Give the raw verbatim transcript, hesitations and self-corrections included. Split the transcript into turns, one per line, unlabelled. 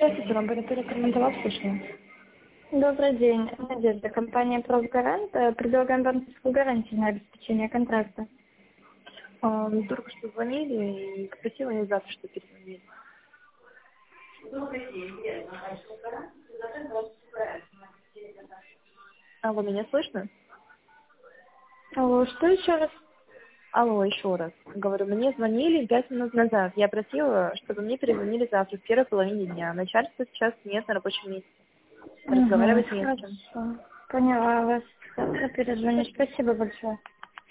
Здравствуйте, лаборатория Карментова, слушаю.
Добрый день. Надежда, компания «Профгарант». Э, Предлагаем банковскую гарантию на обеспечение контракта.
А, мы только что звонили и попросила их завтра, что перезвонили. Алло, меня слышно?
Алло, что еще раз?
Алло, еще раз. Говорю, мне звонили пять минут назад. Я просила, чтобы мне перезвонили завтра, в первой половине дня. Начальства сейчас нет на рабочем месте.
Угу,
Разговаривать не с кем.
хорошо. Поняла вас. Завтра перезвоню. Спасибо большое.